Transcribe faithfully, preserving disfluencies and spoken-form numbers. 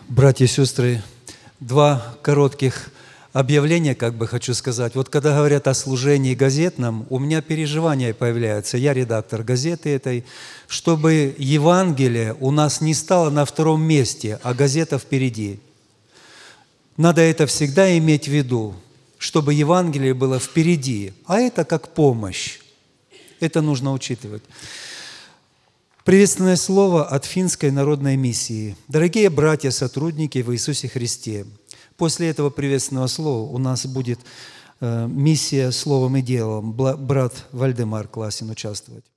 Братья и сестры, два коротких объявления, как бы хочу сказать. Вот когда говорят о служении газетном, у меня переживания появляются, я редактор газеты этой, чтобы Евангелие у нас не стало на втором месте, а газета впереди. Надо это всегда иметь в виду, чтобы Евангелие было впереди, а это как помощь. Это нужно учитывать. Приветственное слово от Финской народной миссии. Дорогие братья, сотрудники в Иисусе Христе, после этого приветственного слова у нас будет э, миссия словом и делом. Брат Вальдемар Класин участвовать.